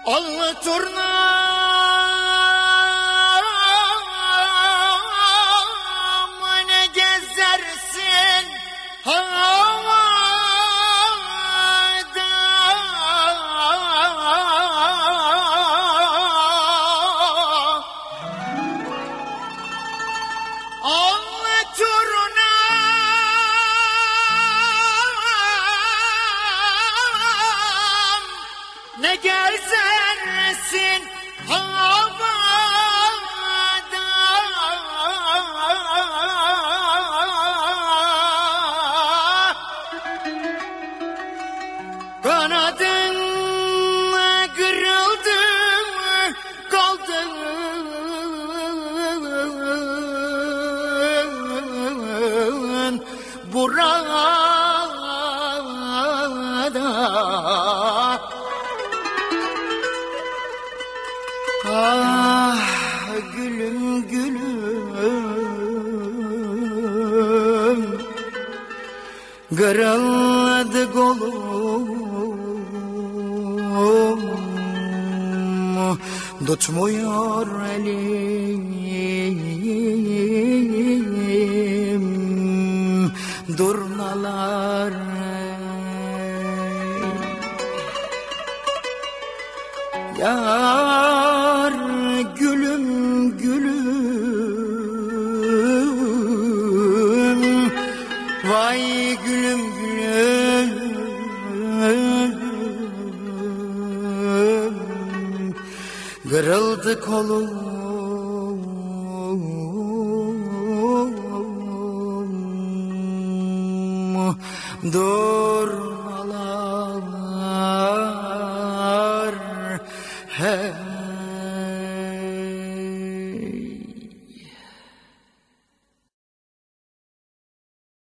Allı turna ne gezersin havada. Allı turna ne gezersin havada. Kanadın kırıldı kaldın burada. Ah gülüm gülüm, kırıldı kolum, tutmuyor elim, durnalar. Yar gülüm gülüm, vay gülüm gülüm, kırıldı kolum, durmalar. Hey